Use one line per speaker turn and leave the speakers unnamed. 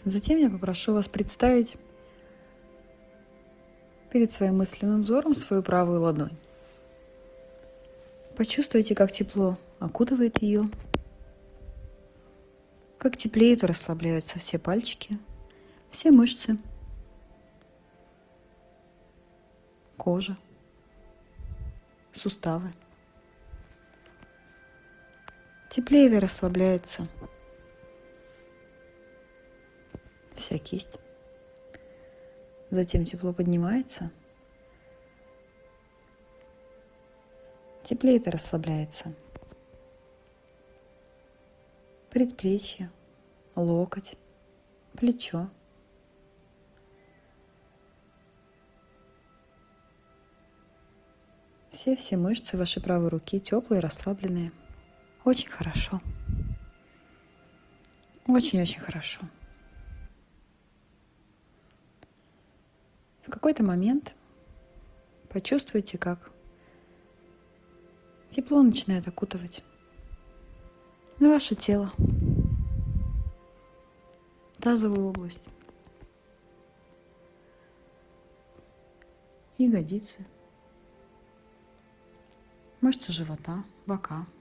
Затем я попрошу вас представить перед своим мысленным взором свою правую ладонь. Почувствуйте, как тепло окутывает ее, как теплеют и расслабляются все пальчики, все мышцы, кожа, суставы. Теплеет и расслабляется вся кисть. Затем тепло поднимается, теплеет и расслабляется предплечье, локоть, плечо. Все мышцы вашей правой руки теплые, расслабленные. Очень хорошо. Очень-очень хорошо. В какой-то момент почувствуйте, как тепло начинает окутывать ваше тело, тазовую область, ягодицы, мышцы живота, бока.